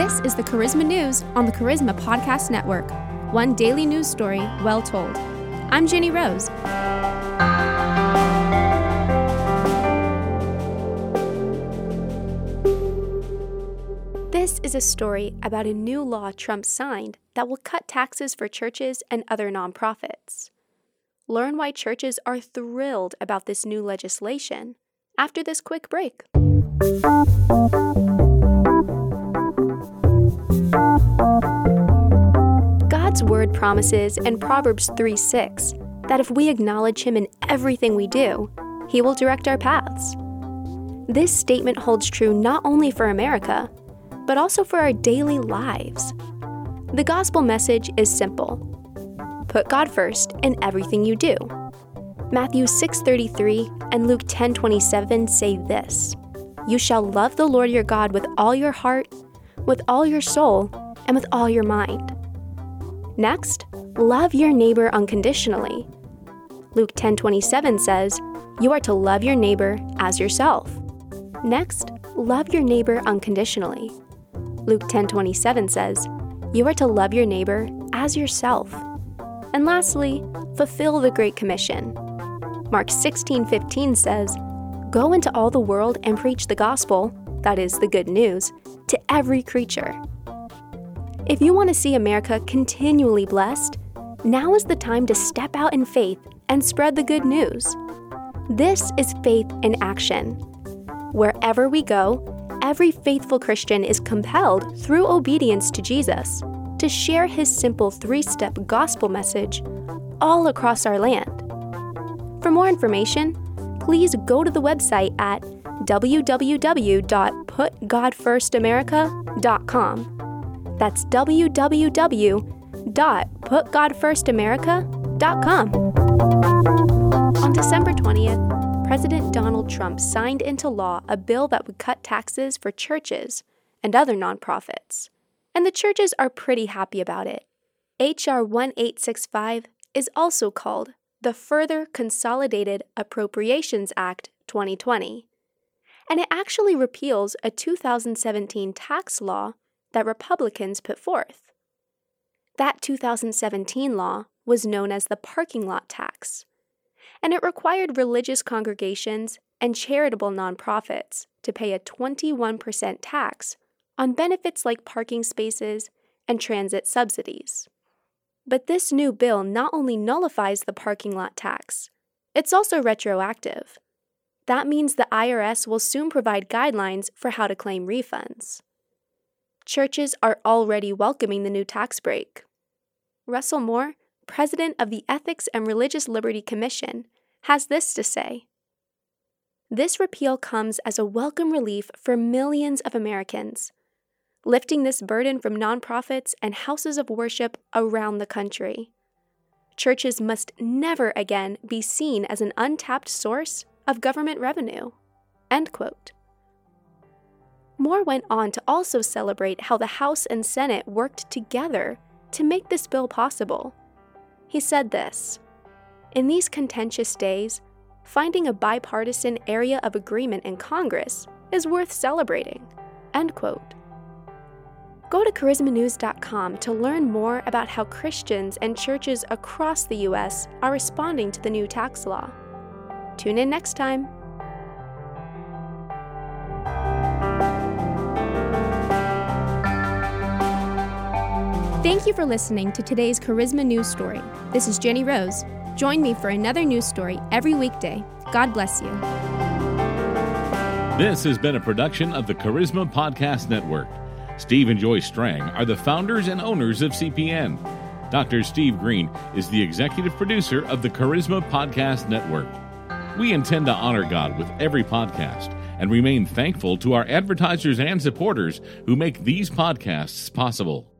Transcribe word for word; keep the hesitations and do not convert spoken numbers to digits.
This is the Charisma News on the Charisma Podcast Network. One daily news story well told. I'm Jenny Rose. This is a story about a new law Trump signed that will cut taxes for churches and other nonprofits. Learn why churches are thrilled about this new legislation after this quick break. God's word promises in Proverbs three six that if we acknowledge Him in everything we do, He will direct our paths. This statement holds true not only for America, but also for our daily lives. The gospel message is simple. Put God first in everything you do. Matthew six thirty-three and Luke ten twenty-seven say this: You shall love the Lord your God with all your heart, with all your soul, and with all your mind. Next, love your neighbor unconditionally. Luke ten twenty-seven says, You are to love your neighbor as yourself. Next, love your neighbor unconditionally. Luke ten twenty-seven says, You are to love your neighbor as yourself. And lastly, fulfill the Great Commission. Mark sixteen fifteen says, Go into all the world and preach the gospel, that is, the good news, to every creature. If you want to see America continually blessed, now is the time to step out in faith and spread the good news. This is faith in action. Wherever we go, every faithful Christian is compelled, through obedience to Jesus, to share His simple three-step gospel message all across our land. For more information, please go to the website at w w w dot put god first america dot com. That's w w w dot put god first america dot com. On December twentieth, President Donald Trump signed into law a bill that would cut taxes for churches and other nonprofits. And the churches are pretty happy about it. H R eighteen sixty-five is also called the Further Consolidated Appropriations Act twenty twenty. And it actually repeals a two thousand seventeen tax law that Republicans put forth. That two thousand seventeen law was known as the parking lot tax, and it required religious congregations and charitable nonprofits to pay a twenty-one percent tax on benefits like parking spaces and transit subsidies. But this new bill not only nullifies the parking lot tax, it's also retroactive. That means the I R S will soon provide guidelines for how to claim refunds. Churches are already welcoming the new tax break. Russell Moore, president of the Ethics and Religious Liberty Commission, has this to say: This repeal comes as a welcome relief for millions of Americans, lifting this burden from nonprofits and houses of worship around the country. Churches must never again be seen as an untapped source of government revenue. End quote. Moore went on to also celebrate how the House and Senate worked together to make this bill possible. He said this: In these contentious days, finding a bipartisan area of agreement in Congress is worth celebrating. End quote. Go to charisma news dot com to learn more about how Christians and churches across the U S are responding to the new tax law. Tune in next time. Thank you for listening to today's Charisma News Story. This is Jenny Rose. Join me for another news story every weekday. God bless you. This has been a production of the Charisma Podcast Network. Steve and Joy Strang are the founders and owners of C P N. Doctor Steve Green is the executive producer of the Charisma Podcast Network. We intend to honor God with every podcast and remain thankful to our advertisers and supporters who make these podcasts possible.